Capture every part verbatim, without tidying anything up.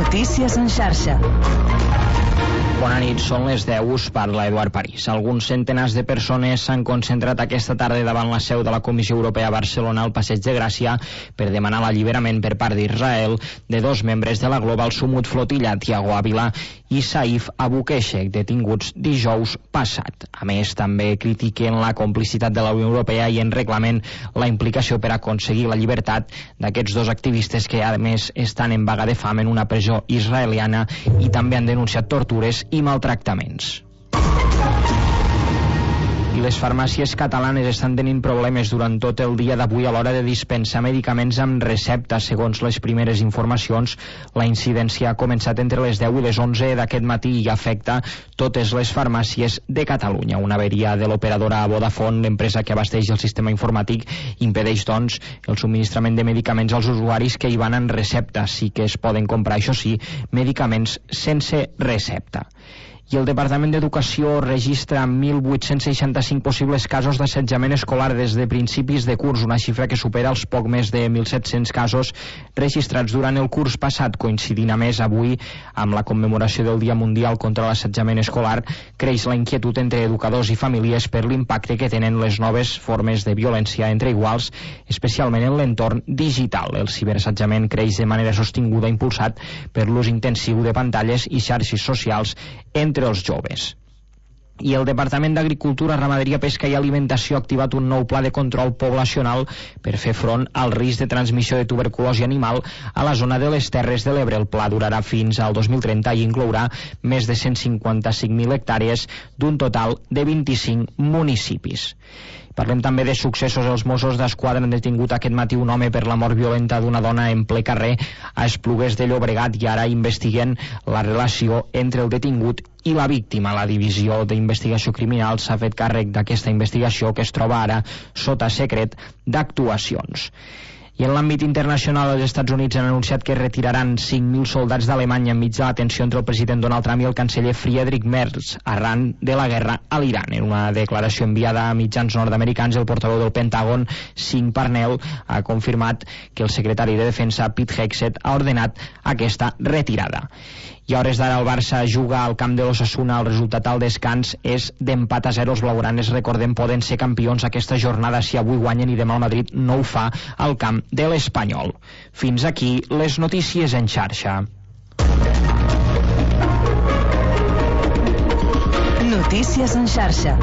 Notícies en xarxa. Bona nit, són les deu, us parla Eduard París. Alguns centenars de persones s'han concentrat aquesta tarda davant la seu de la Comissió Europea a Barcelona al Passeig de Gràcia per demanar l'alliberament per part d'Israel de dos membres de la Global Sumut Flotilla, Tiago Ávila i Saif Abukeshek, detinguts dijous passat. A més, també critiquen la complicitat de la Unió Europea i en reclamen la implicació per aconseguir la llibertat d'aquests dos activistes que, a més, estan en vaga de fam en una presó israeliana i també han denunciat tortures i maltractaments. I les farmàcies catalanes estan tenint problemes durant tot el dia d'avui a l'hora de dispensar medicaments amb recepta. Segons les primeres informacions, la incidència ha començat entre les deu i les onze d'aquest matí i afecta totes les farmàcies de Catalunya. Una averia de l'operadora Vodafone, l'empresa que abasteix el sistema informàtic, impedeix, doncs, el subministrament de medicaments als usuaris que hi van en recepta. Sí que es poden comprar, això sí, medicaments sense recepta. I el Departament d'Educació registra mil vuit-cents seixanta-cinc possibles casos d'assetjament escolar des de principis de curs, una xifra que supera els poc més de mil set-cents casos registrats durant el curs passat. Coincidint a més avui amb la commemoració del Dia Mundial contra l'Assetjament Escolar, creix la inquietud entre educadors i famílies per l'impacte que tenen les noves formes de violència entre iguals, especialment en l'entorn digital. El ciberassetjament creix de manera sostinguda, impulsat per l'ús intensiu de pantalles i xarxes socials entre entre els joves. I el Departament d'Agricultura, Ramaderia, Pesca i Alimentació ha activat un nou pla de control poblacional per fer front al risc de transmissió de tuberculosi animal a la zona de les Terres de l'Ebre. El pla durarà fins al dos mil trenta i inclourà més de cent cinquanta-cinc mil hectàrees d'un total de vint-i-cinc municipis. Parlem també de successos. Els Mossos d'Esquadra han detingut aquest matí un home per la mort violenta d'una dona en ple carrer a Esplugues de Llobregat i ara investiguen la relació entre el detingut i la víctima. La Divisió d'Investigació Criminal s'ha fet càrrec d'aquesta investigació, que es troba ara sota secret d'actuacions. I en l'àmbit internacional, els Estats Units han anunciat que retiraran cinc mil soldats d'Alemanya enmig de la tensió entre el president Donald Trump i el canceller Friedrich Merz arran de la guerra a l'Iran. En una declaració enviada a mitjans nord-americans, el portaveu del Pentàgon, Sean Parnell, ha confirmat que el secretari de Defensa, Pete Hegseth, ha ordenat aquesta retirada. I a hores d'ara el Barça juga al camp de l'Osasuna. El resultat al descans és d'empat a zero. Els blaugranes, recordem, poden ser campions aquesta jornada si avui guanyen i demà el Madrid no ho fa al camp de l'Espanyol. Fins aquí les notícies en xarxa. Notícies en xarxa.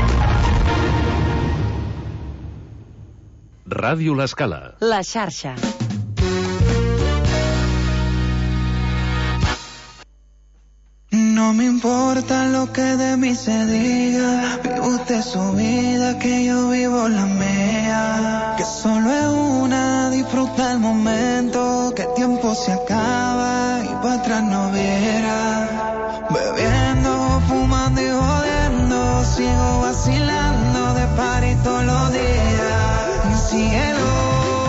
Ràdio L'Escala. La xarxa. No me importa lo que de mí se diga, vive usted su vida, que yo vivo la mía. Que solo es una, disfruta el momento, que el tiempo se acaba y para atrás no viera. Bebiendo, fumando y jodiendo, sigo vacilando de party todos los días. Y síguelo.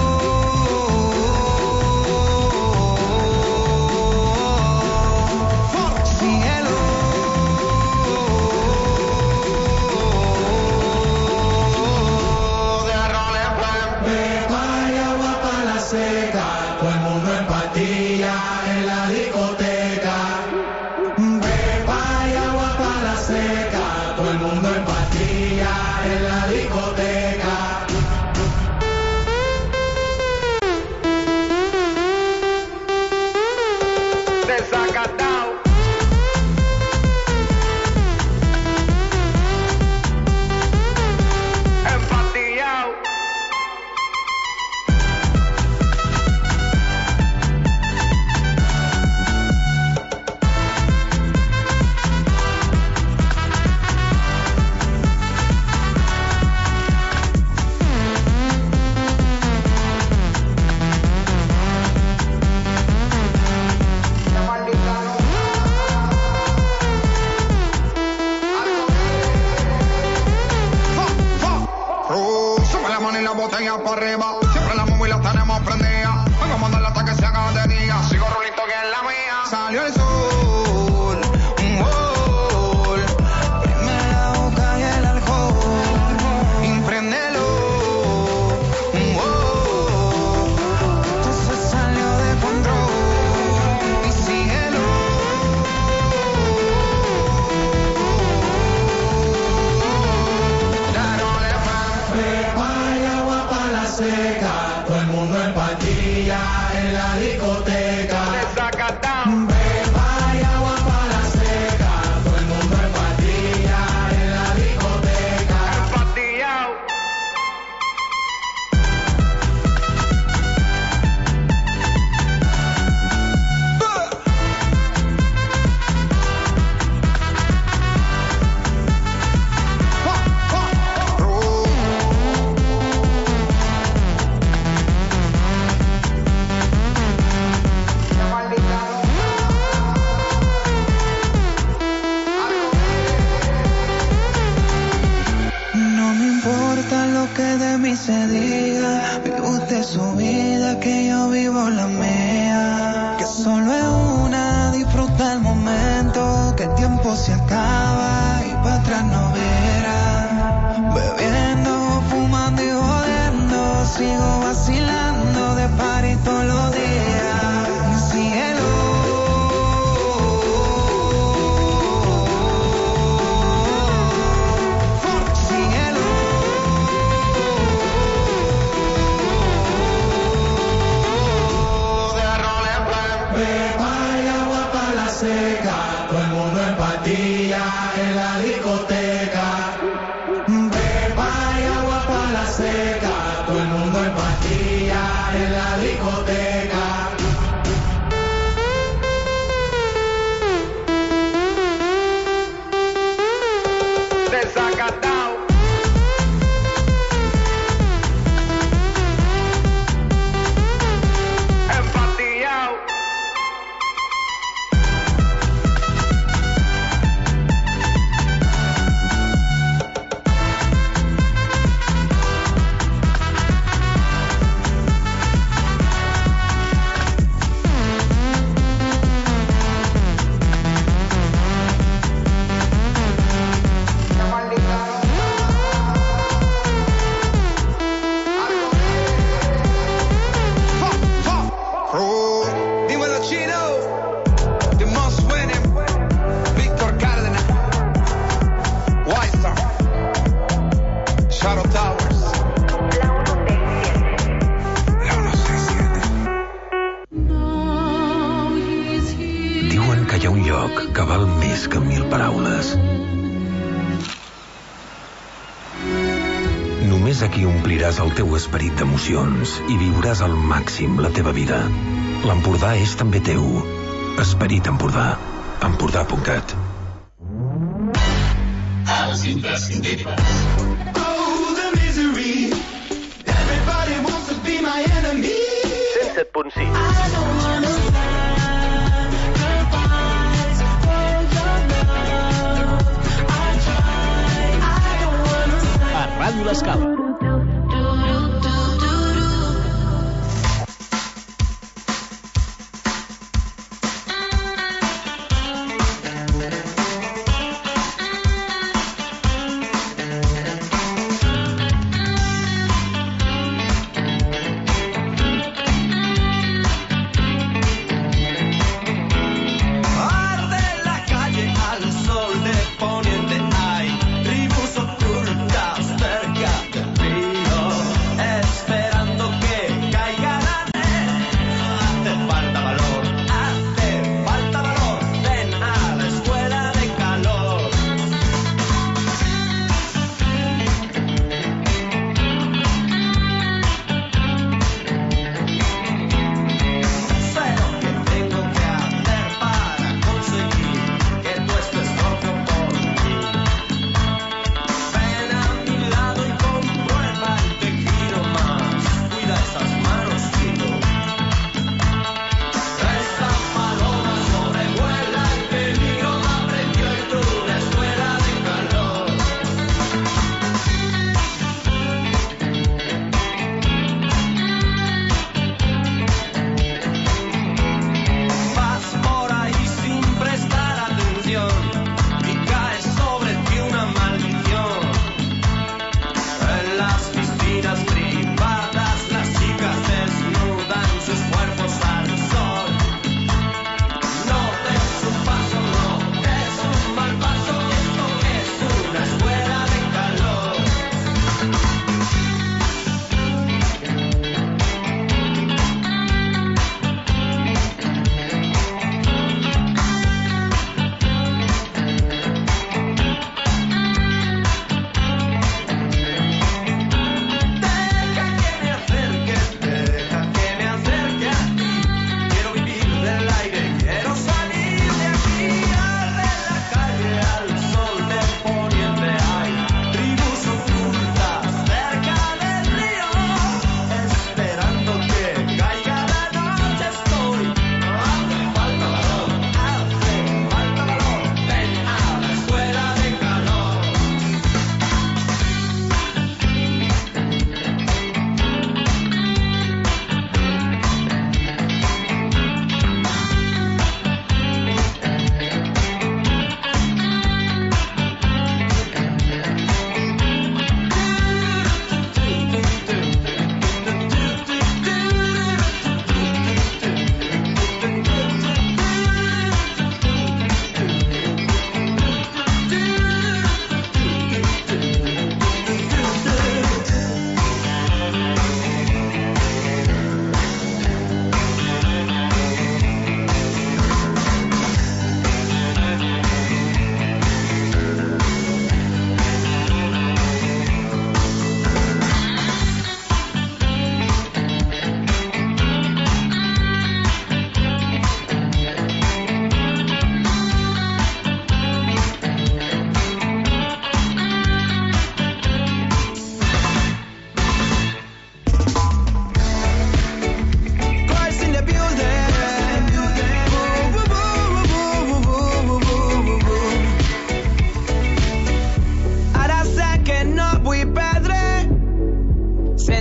Salió el sol, un gol, prende la boca y el alcohol, impréndelo, un gol, esto se salió de control, y sigue patilla en la discoteca. Desacatado. Beba y agua para la seca. Todo el mundo en patilla en la discoteca. Empatillao. No me importa lo que de mí se diga. Vive usted su vida, que yo vivo la mía. Que solo es una, disfruta el momento. Que el tiempo se acaba y para atrás no verá. Bebiendo, fumando y jodiendo. Sigo vacilando de party todos los días. Cielo. Seca, todo el mundo en patilla en la discoteca. Beba y agua para la seca, todo el mundo en patilla en la discoteca. Desacatado. Empatillao. Dímelo chino, the most winning, Víctor Cárdenas, White Star, Shadow Towers, la uno seis siete. Diuen que hi ha un lloc que val més que mil paraules. Només aquí ompliràs el teu esperit d'emocions i viuràs al màxim la teva vida. L'Empordà és també teu. Esperit Empordà. Empordà punt cat. Els imprescindibles. Oh, the misery. Everybody wants to be my enemy. cent set punt sis. I don't wanna sacrifice for your love. I try. I don't wanna A Ràdio L'Escala.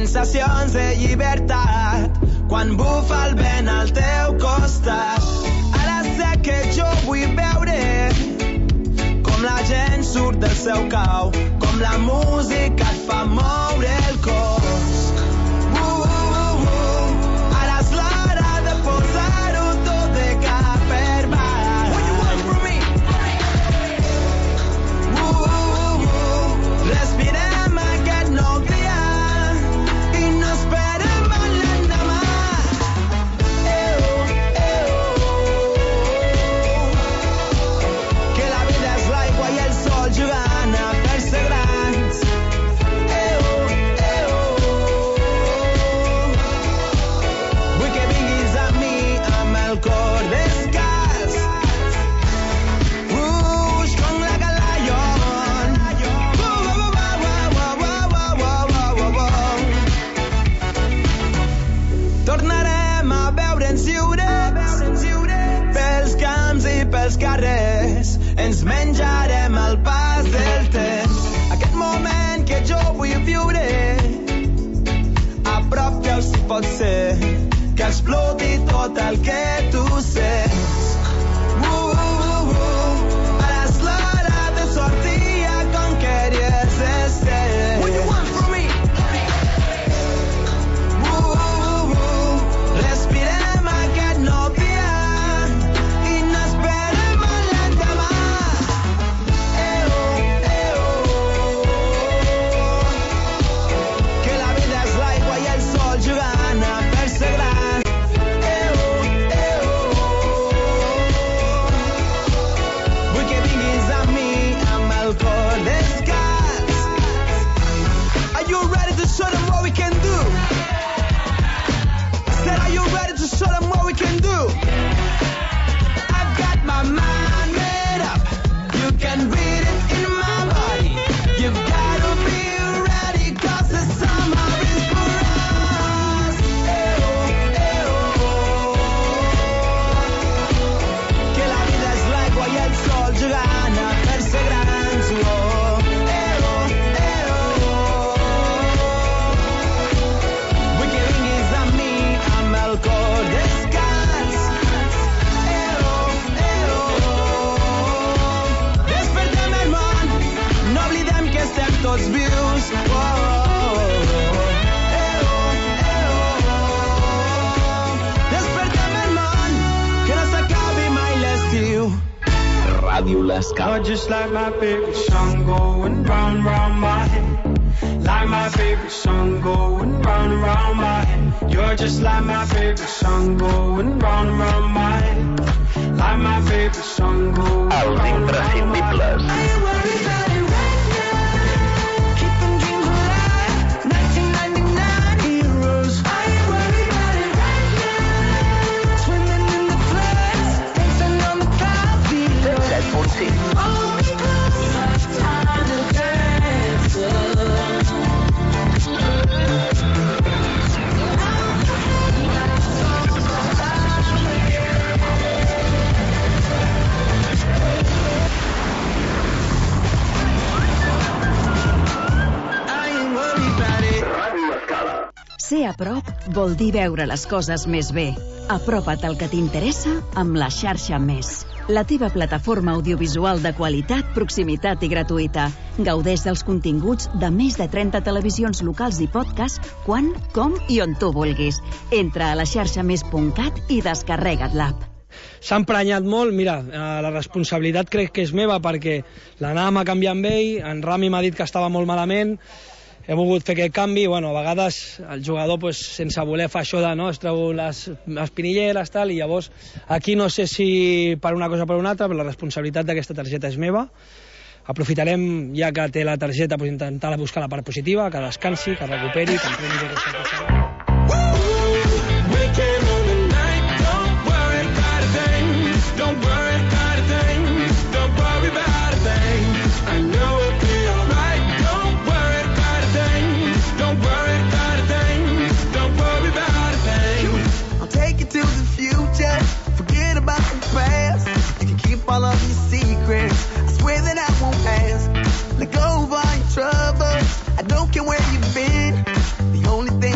sensacions de llibertat quan bufa el vent al teu costat. Ara sé que jo vull veure com la gent surt del seu cau, com la música et fa moure el cos. Uh, uh, uh. Ara és l'hora de posar-ho tot de cap per baix. What you want from me? Uh, uh, uh. Respirem aquest nou dia i no esperem a l'endemà. Eh, oh, eh, oh. Que la vida és l'aigua i el sol jugant a fer-se grans. Eh, oh, eh, oh. Vull que vinguis a mi amb el cor descalç. Ruix com la Galayon. Uh, uh, uh, uh, uh, uh, uh, uh, uh, uh. Tornarem a veure'ns lliures pels camps i pels carrers. Ens menjarem el pas del temps. Aquest moment que jo vull viure a prop teu si pot ser que exploti tot el que tu sents. Uh, uh, uh. Ara és l'hora de sortir a conquerir els estels. What you want from me? Uh, uh, uh. Respirem aquest nou dia i no esperem a l'endemà. Eh, oh, eh, oh. Que la vida és l'aigua i el sol jugant a fer-se gran. Eh, oh, eh, oh. Vull que vinguis a mi amb el cor descalç. Are you ready to show them what we can do? I said, are you ready to show them what we can do? I've got my mind made up. You can read it in my body. You've got to be ready, cause the summer is for us. Eh, oh, eh, oh. Que la vida és l'aigua i el sol jugant a fer-se grans. Oh, eh, oh, eh, oh. Vull que vinguis a mi amb el cor descalç. Eh, oh, eh, oh. Despertem el món, no oblidem que estem tots vius. Oh, oh, oh. Eh, oh, eh, oh. Despertem el món, que no s'acabi mai l'estiu. Ràdio L'Escala. You're just like my favorite song going round, round my head. Like my favorite song going round, round my head. You're just like my favorite song going round, round my head. Like my favorite song going Els round, round my head. imprescindibles. set punt sis. Ser a prop vol dir veure les coses més bé. Apropa't al que t'interessa amb la xarxa Més. La teva plataforma audiovisual de qualitat, proximitat i gratuïta. Gaudeix dels continguts de més de trenta televisions locals i podcast quan, com i on tu vulguis. Entra a la xarxa més punt cat i descarrega't l'app. S'ha emprenyat molt, mira, la responsabilitat crec que és meva perquè l'anàvem a canviar amb ell, en Rami m'ha dit que estava molt malament, he volgut fer aquest canvi, bueno, a vegades el jugador pues, sense voler fa això de no, es treu les espinilleres tal, i llavors aquí no sé si per una cosa o per una altra, però la responsabilitat d'aquesta targeta és meva. Aprofitarem, ja que té la targeta, pues, intentar buscar la part positiva, que descansi, que recuperi, que emprengui aquesta cosa. All of your secrets, I swear that I won't pass. Let go of all your troubles, I don't care where you've been. The only thing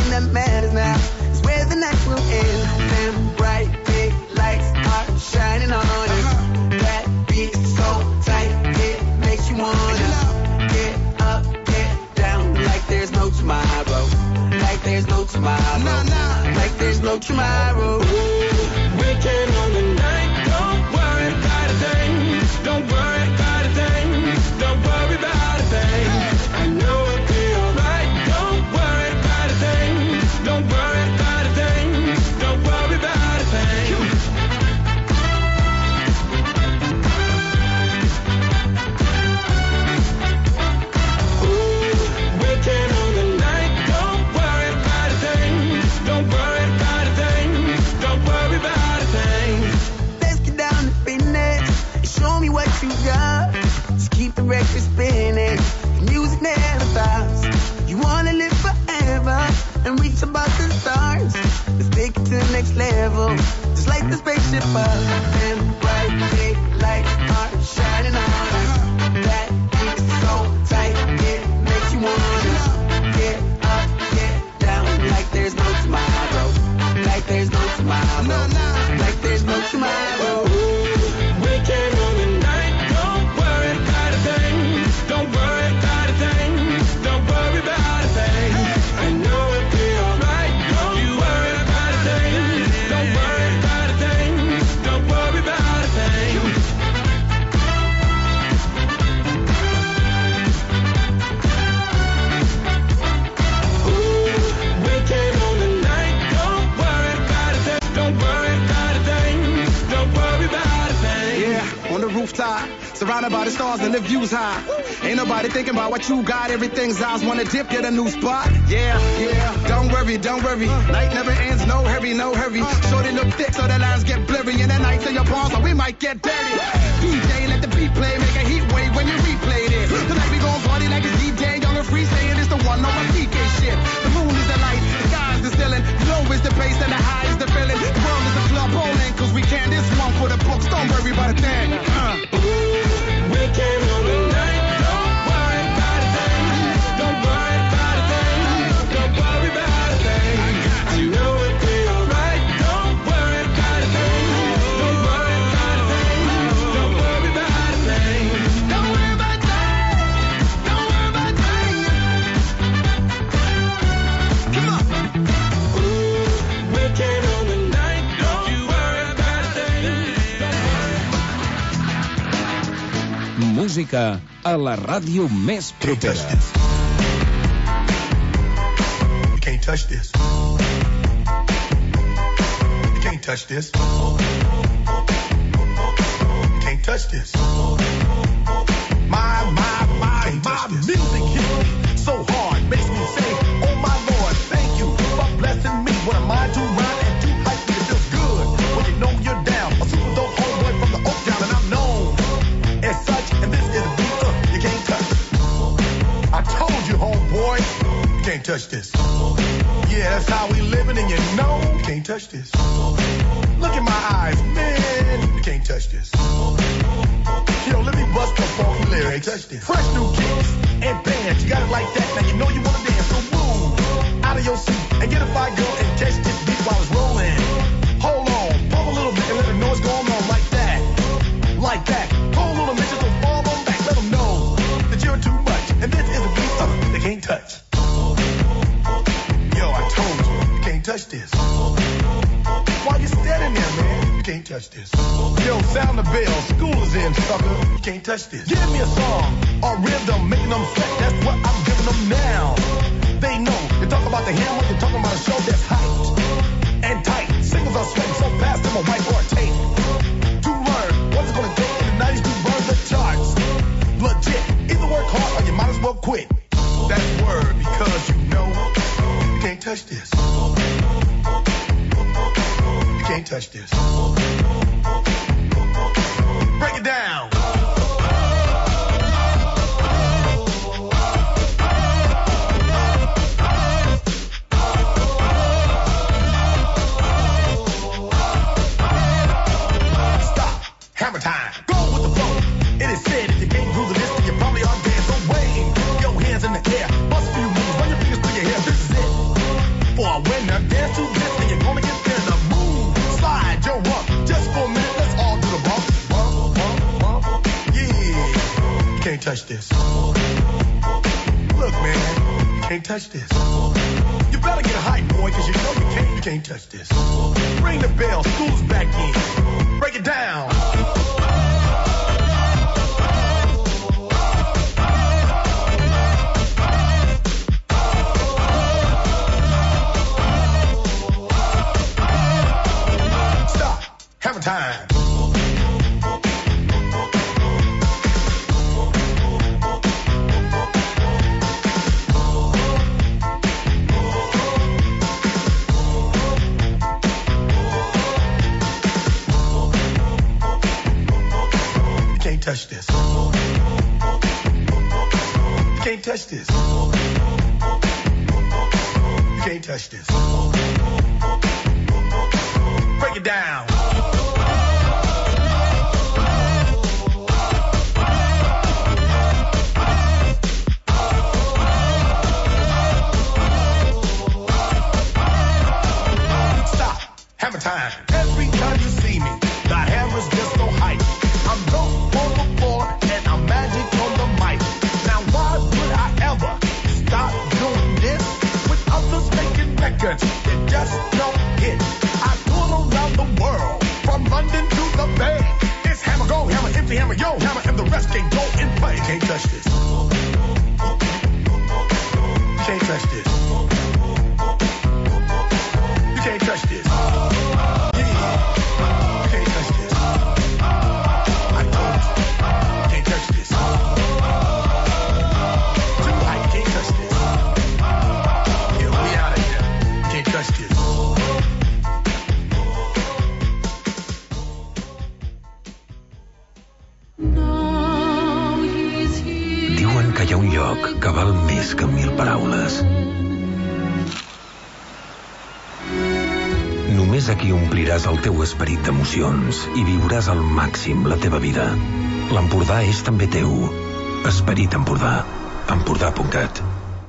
like there's no tomorrow. Nah, nah. Like there's no tomorrow. Weekend on the night, don't worry about a thing. Don't worry about a thing. Don't worry about a thing. I know it'll be alright. Don't worry about a thing. Don't worry about a thing. Don't worry about a thing. Weekend on the night, don't worry about a thing. Don't worry about a thing. Don't worry about a thing. Let's get down to business and show me what you got. Just keep the record spinning. The music never stops. You wanna live forever and reach above the stars. Let's take it to the next level. Just like the spaceship up and bright big lights are shining on us. That heat is so tight, it makes you wanna get up, get down, like there's no tomorrow. Like there's no tomorrow. Like there's no tomorrow. Weekend on the night, don't worry about a thing. Don't worry about a thing. Don't worry about a thing. I know it'll be alright. Don't you worry about a thing. Don't worry about a thing. Don't worry about a thing. Weekend on the night, don't worry about a thing. Don't worry about a thing. Don't worry about a thing. Yeah, on the rooftop, surrounded by the stars and the views high. Ain't nobody thinking about what you got. Everything's eyes wanna dip, get a new spot. Yeah, yeah. Don't worry, don't worry. Night never ends, no hurry, no hurry. Shorty look thick so the lines get blurry. And the nights in your palms, so we might get dirty. D J, let the beat play, make a heat wave when you replay this. Tonight we gon' party like it's D J, young and free, saying it's the one on my P K shit. The moon is the light, the sky is the ceiling. Low is the bass and the high is the feeling. The world is a club bowling, cause we can. This one for the books, don't worry about a thing. Uh. Weekend on the night, don't worry about a thing. Don't worry about a thing. Don't worry about a thing. I know it'll be alright. Don't worry about a thing. Don't worry about a thing. Don't worry about a thing. Don't worry about a thing. Don't worry about a thing. Come on. Weekend on the night, don't you worry about a thing. Música a la ràdio més propera. You can't touch this. You can't touch this. You can't touch this. My, my, my, my music hits me so hard, makes me say, oh my Lord, thank you for blessing me. What am I to rhyme and to hype me? It feels good when you know you're down. A super dope homeboy from the Oak Town, and I'm known as such, and this is a beat uh, you can't touch. I told you, homeboy, you can't touch this. Yeah, that's how we living, and you know you can't touch this. Look in my eyes, man, you can't touch this. Yo, let me bust the funky lyrics. Fresh new kicks and bands, you got it like that. Now you know you wanna dance, so move out of your seat and get a fire girl and catch this beat while it's rolling. Hold on, pump a little bit and let them know what's going on like that, like that. Cold little bitches will fall on back, let them know that you're too much. And this is a beat uh, they can't touch. Yo, I told you, you can't touch this. Why you standing there, man? You can't touch this. Yo, sound the bell, school is in, sucker. You can't touch this. Give me a song or rhythm, making them sweat. That's what I'm giving them now. They know. You talk about the hammer, you're talking about a show that's hyped and tight. Singles are sweating so fast, them a whiteboard tape. To learn what's it gonna take in the nineties to burn the charts. Legit. Either work hard or you might as well quit. That's word because you know you can't touch this. You can't touch this. Break it down. Stop. Hammer time. Go with the flow. It is said if you can't groove the list, then you probably are dead. So wave your hands in the air. Bust a few moves. Run your fingers through your hair. This is it. For a winner, dance to this, and you're gonna get there. The move. Slide your rump. Just for a minute, let's all do the bump. Bump, bump, bump. Yeah. You can't touch this. Look, man. You can't touch this. You better get hype, boy, cause you know you can't, you can't touch this. Ring the bell, school's back in. Break it down. Stop. Hammer time. Touch this. You can't touch this. You can't touch this. Break it down. Stop. Hammer time. Every time you see me, the hammer's just so hype. I'm dope. And I'm magic on the mic. Now why would I ever stop doing this? With others making records that just don't hit. I tour around the world, from London to the Bay. It's hammer go, hammer empty, hammer yo, hammer, and the rest can go and play. You can't touch this. You can't touch this. You can't touch this. Diuen que hi ha un lloc que val més que mil paraules. Només aquí ompliràs el teu esperit d'emocions i viuràs al màxim la teva vida. L'Empordà és també teu. Esperit Empordà. Empordà punt cat.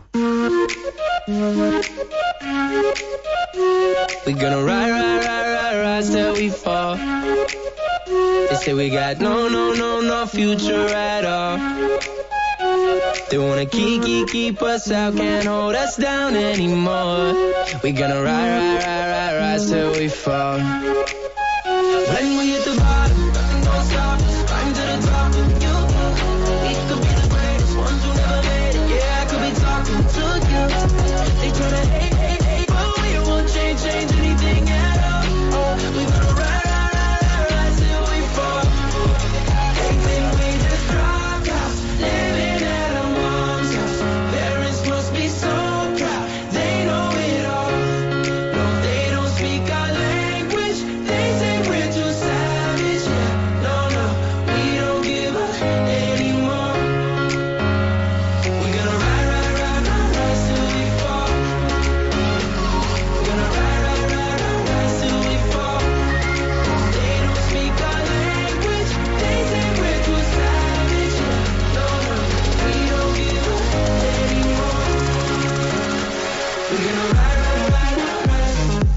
We're gonna ride, ride, ride, ride, ride till we fall. They say we got no, no, no, no future at all. They wanna keep, keep, keep us out, can't hold us down anymore. We're gonna ride, ride, ride, ride, ride till we fall. When we hit the bottom, nothing gon' stop us. Climb to the top with you. We could be the greatest ones who never made it. Yeah, I could be talking to you. They tryna hate, hate, hate, but we won't change, change anything at all. We gonna ride, ride, ride, ride, ride till we fall. They think we just dropped out, living at a mom's house. Parents must be so proud, they know it all. No, they don't speak our language. They say we're too savage. Yeah, no, no, we don't give up anymore. We're gonna ride, ride, ride, ride, ride till we fall. We're gonna ride, ride, ride, ride, ride till we fall. They don't speak our language. They say we're too savage. Yeah, no, no, we don't give up anymore. We're gonna ride, ride, ride, ride, ride.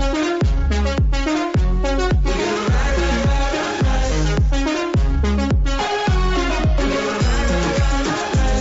We're gonna ride, ride, ride, ride, ride. We're gonna ride, ride, ride, ride,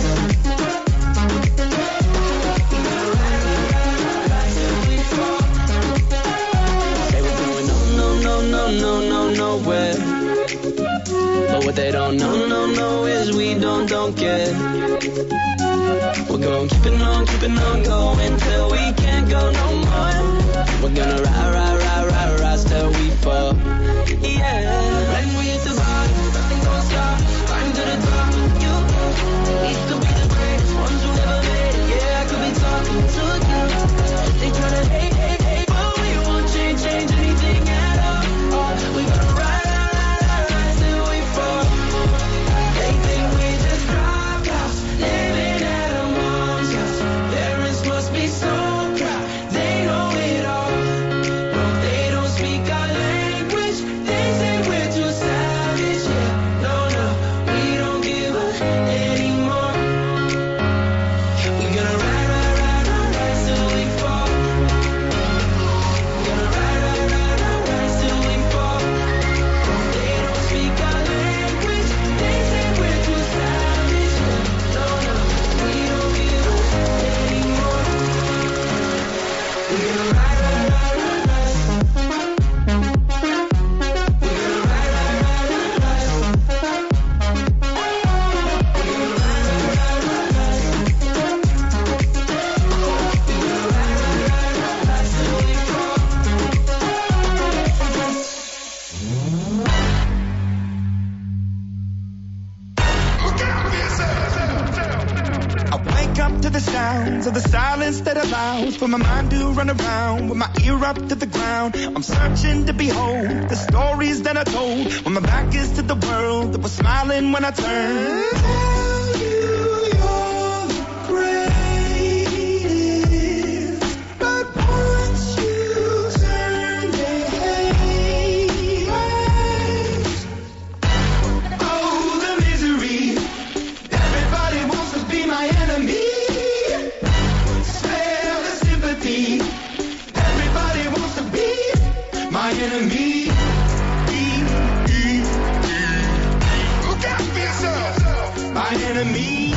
ride. Till we fall. They were going no, no, no, no, no, no, nowhere. But what they don't know, no, no, is we don't, don't care. We're gonna keep it on, keep it on going till we can't go no more. We're gonna ride, ride, ride, ride, ride till we fall. Yeah. When we hit the bottom, nothing gon' stop. Climb to the top with you. We could be the greatest ones who never made it. Yeah, I could be talking to you. They tryna hate, hate, hate, but we won't change, change anything at all. We gonna ride, ride, ride, ride till we fall. They think we just dropped out, living at a mom's house. Parents must be so proud, sounds of the silence that allows for my mind to run around with my ear up to the ground. I'm searching to behold the stories that I told when my back is to the world that was smiling when I turned. Tell you you're the greatest, but once you turn, they hate us. Oh, the misery. Everybody wants to be my enemy. Smell the sympathy. Everybody wants to be my enemy. Look out for yourself. My enemy.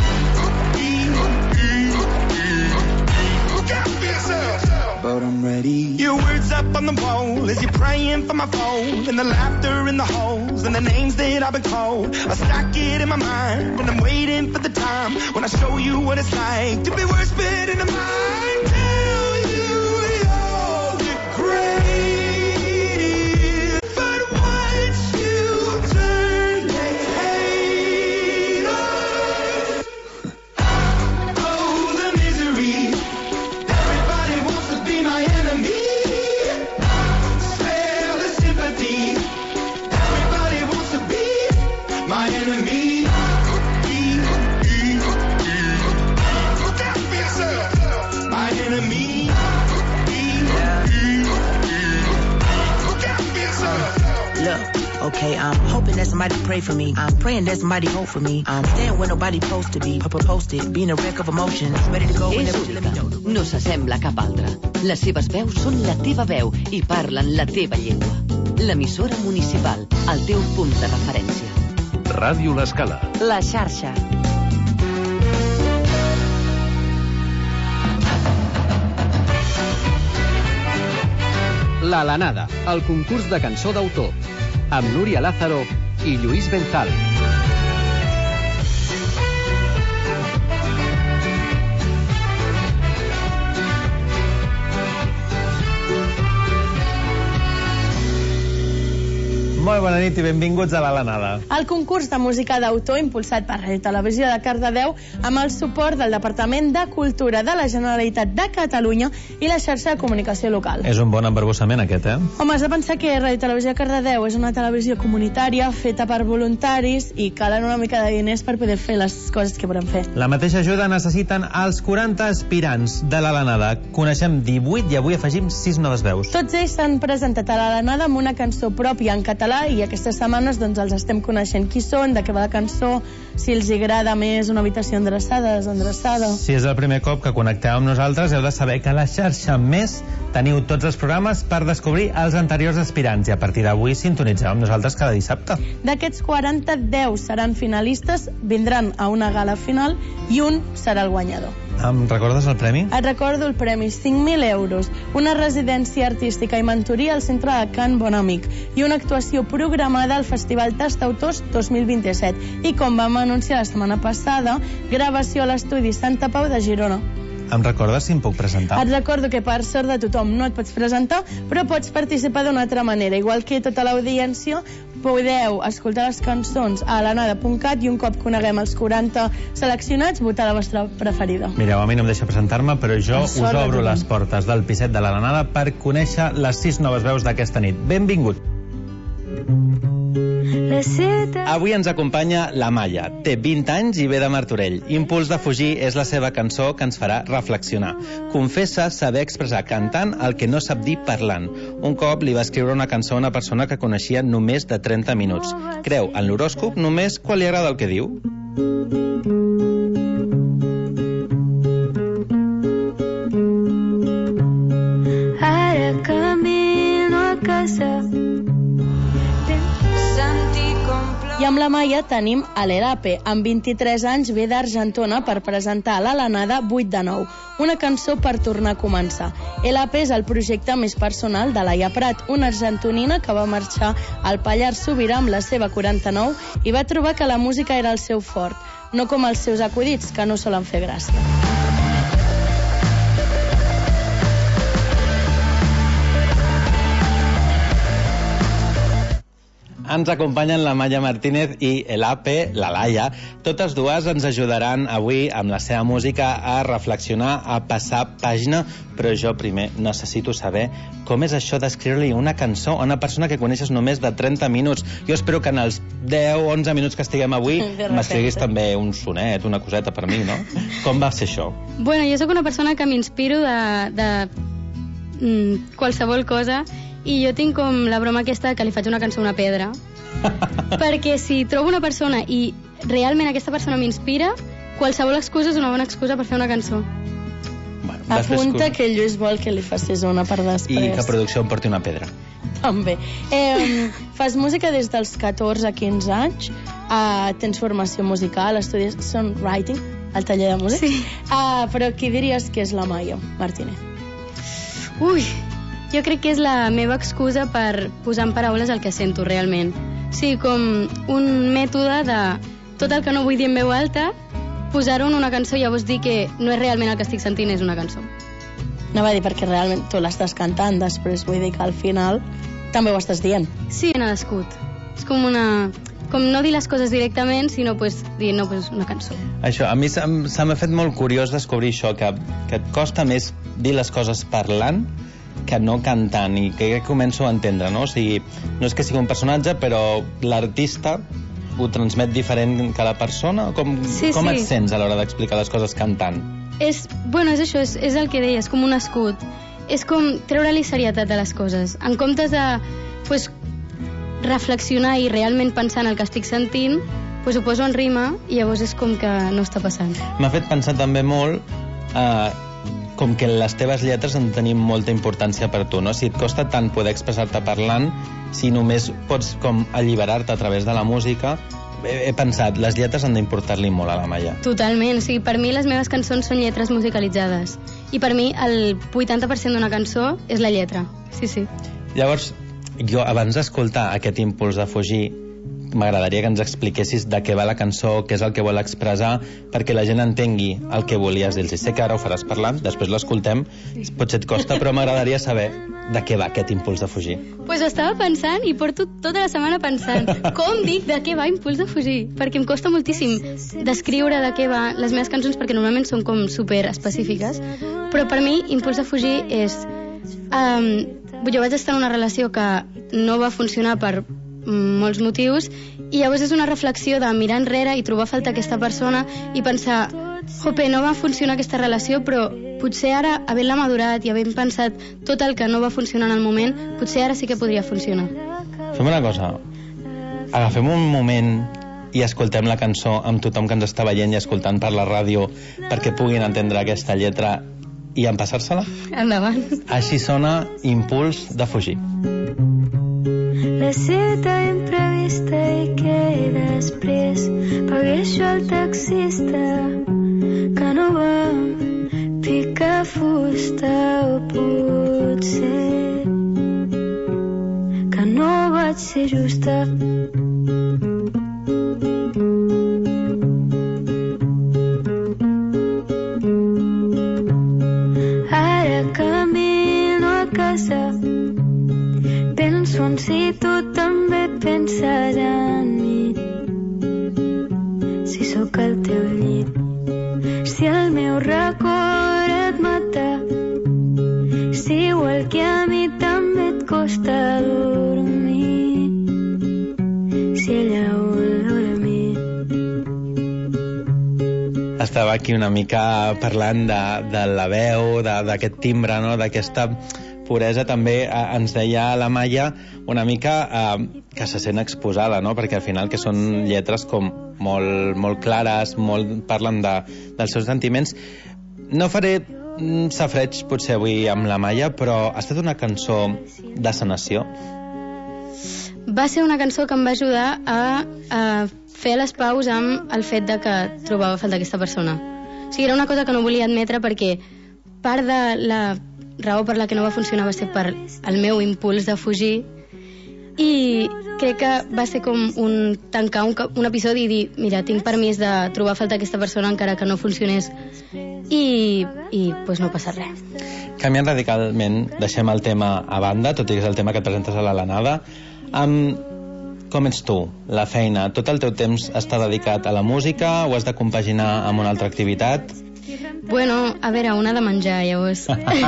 Look out for yourself. But I'm ready. Your words up on the wall as you're praying for my phone, and the laughter in the holes and the names that I've been called. I stack it in my mind when I'm waiting for the time when I show you what it's like to be worse fit in the mind. Tell you you're the greatest, but once you turn, they hate us. Oh, the misery. Everybody wants to be my enemy. Spare the sympathy. Everybody wants to be my enemy. Look out for yourself. My enemy. Look out for yourself. Look, okay, I'm hoping that somebody pray for me. I'm praying that somebody hope for me. I'm staying where nobody supposed to be. Papa posted, being a wreck of emotions. Ready to go És whenever you let me know. única, no s'assembla a cap altra. Les seves veus són la teva veu i parlen la teva llengua. L'emissora municipal, el teu punt de referència. Ràdio L'Escala. La xarxa. La Lanada, el concurs de cançó d'autor, amb Núria Lázaro i Lluís Benzal. Molt bona nit i benvinguts a La Lanada. El concurs de música d'autor impulsat per Ràdio Televisió de Cardedeu amb el suport del Departament de Cultura de la Generalitat de Catalunya i la xarxa de comunicació local. És un bon embarbussament aquest, eh? Home, has de pensar que Ràdio Televisió de Cardedeu és una televisió comunitària feta per voluntaris i calen una mica de diners per poder fer les coses que volem fer. La mateixa ajuda necessiten els quaranta aspirants de La Lanada. Coneixem divuit i avui afegim sis noves veus. Tots ells s'han presentat a La Lanada amb una cançó pròpia en català i aquestes setmanes doncs, els estem coneixent qui són, de què va la cançó, si els agrada més una habitació endreçada, desendreçada. Si és el primer cop que connecteu amb nosaltres, heu de saber que a la xarxa Més teniu tots els programes per descobrir els anteriors aspirants i a partir d'avui sintonitzeu amb nosaltres cada dissabte. D'aquests quaranta, deu seran finalistes, vindran a una gala final i un serà el guanyador. Em recordes el premi? Et recordo el premi, cinc mil euros, una residència artística i mentoria al centre de Can Bonamic i una actuació programada al Festival Tastautors dos mil vint-i-set. I com vam anunciar la setmana passada, gravació a l'estudi Santa Pau de Girona. Em recordes si em puc presentar? Et recordo que per sort de tothom no et pots presentar, però pots participar d'una altra manera. Igual que tota l'audiència, podeu escoltar les cançons a lanada punt cat i un cop coneguem els quaranta seleccionats, votar la vostra preferida. Mireu, a mi no em deixa presentar-me, però jo us obro les portes del piset de la Lanada per conèixer les sis noves veus d'aquesta nit. Benvingut! Avui ens acompanya la Maya. Té vint anys i ve de Martorell. Impuls de fugir és la seva cançó que ens farà reflexionar. Confessa saber expressar cantant el que no sap dir parlant. Un cop li va escriure una cançó a una persona que coneixia només de trenta minuts. Creu en l'horòscop només quan li agrada el que diu. Ara camino a casa. I amb la Maia tenim a l'Elape. Amb vint-i-tres anys ve d'Argentona per presentar a la Lanada vuit de nou, una cançó per tornar a començar. Elape és el projecte més personal de Laia Prat, una argentonina que va marxar al Pallars Sobirà amb la seva quaranta-nou i va trobar que la música era el seu fort, no com els seus acudits, que no solen fer gràcia. Ens acompanyen la Maya Martínez i l'Ape, la Laia. Totes dues ens ajudaran avui amb la seva música a reflexionar, a passar pàgina, però jo primer necessito saber com és això d'escriure-li una cançó a una persona que coneixes només de trenta minuts. Jo espero que en els deu o onze minuts que estiguem avui m'escriguis també un sonet, una coseta per mi, no? Com va ser això? Bueno, jo sóc una persona que m'inspiro de, de mm, qualsevol cosa, i jo tinc com la broma aquesta que li faig una cançó a una pedra. Perquè si trobo una persona i realment aquesta persona m'inspira, qualsevol excusa és una bona excusa per fer una cançó. Bueno, apunta que Lluís vol que li facis una per després. I que producció em porti una pedra. També. Eh, fas música des dels catorze a quinze anys, eh, tens formació musical, estudis songwriting, al taller de música. Sí. Eh, però qui diries que és la Maya Martínez? Ui, jo crec que és la meva excusa per posar en paraules el que sento realment. Sí, com un mètode de tot el que no vull dir en veu alta, posar-ho en una cançó i llavors dir que no és realment el que estic sentint, és una cançó. Anava a dir perquè realment tu l'estàs cantant després, vull dir que al final també ho estàs dient. Sí, he nascut. És com una... com no dir les coses directament, sinó pues, dir, no, pues una cançó. Això, a mi se m'ha fet molt curiós descobrir això, que, que et costa més dir les coses parlant que no cantant, i que començo a entendre, no? O sigui, no és que sigui un personatge, però l'artista ho transmet diferent que la persona? Com, sí, com sí. et sents a l'hora d'explicar les coses cantant? És, bueno, és això, és, és el que deies, com un escut. És com treure-li serietat a les coses. En comptes de pues, reflexionar i realment pensar en el que estic sentint, pues ho poso en rima i llavors és com que no està passant. M'ha fet pensar també molt eh, com que les teves lletres en tenim molta importància per tu, no? Si et costa tant poder expressar-te parlant, si només pots com alliberar-te a través de la música, he, he pensat, les lletres han d'importar-li molt a la Maya. Totalment, o sigui, per mi les meves cançons són lletres musicalitzades, i per mi el vuitanta per cent d'una cançó és la lletra, sí, sí. Llavors, jo abans d'escoltar aquest impuls de fugir, m'agradaria que ens expliquessis de què va la cançó, què és el que vol expressar, perquè la gent entengui el que volies dir-los. Sé que ara ho faràs parlant, després l'escoltem, potser et costa, però m'agradaria saber de què va aquest impuls de fugir. Pues estava pensant i porto tota la setmana pensant com dic de què va Impuls de fugir, perquè em costa moltíssim descriure de què va les meves cançons, perquè normalment són com super específiques, però per mi Impuls de fugir és um, jo vaig estar en una relació que no va funcionar per molts motius, i llavors és una reflexió de mirar enrere i trobar a falta aquesta persona i pensar, jope, no va funcionar aquesta relació, però potser ara, havent-la madurat i havent pensat tot el que no va funcionar en el moment, potser ara sí que podria funcionar. Fem una cosa, agafem un moment i escoltem la cançó amb tothom que ens està veient i escoltant per la ràdio perquè puguin entendre aquesta lletra i empassar-se-la? Endavant. Així sona Impuls de fugir. La cita imprevista i que després pagueixo el taxista que no vam picar fusta, o potser que no vaig ser justa. Ara camino a casa, penso en si tu també penses en mi, si sóc al teu llit, si el meu record et mata, si igual que a mi també et costa dormir, si ella vol dormir. Estava aquí una mica parlant de, de la veu, d'aquest timbre, no? D'aquesta puresa. També eh, ens deia la Maya una mica eh, que se sent exposada, no? Perquè al final que són lletres com molt, molt clares, molt parlen de, dels seus sentiments. No faré mm, safreig potser avui amb la Maya, però ha estat una cançó de sanació? Va ser una cançó que em va ajudar a, a fer les paus amb el fet de que trobava falta aquesta persona. O sigui, era una cosa que no volia admetre perquè part de la raó per la que no va funcionar va ser per el meu impuls de fugir, i crec que va ser com un tancar un, un episodi i dir, mira, tinc permís de trobar falta aquesta persona encara que no funcionés, i, i pues no passa res. Canviant radicalment, deixem el tema a banda, tot i que és el tema que et presentes a l'Alanada. Um, com ets tu, la feina? Tot el teu temps està dedicat a la música o has de compaginar amb una altra activitat? Bueno, a veure, una de menjar, llavors.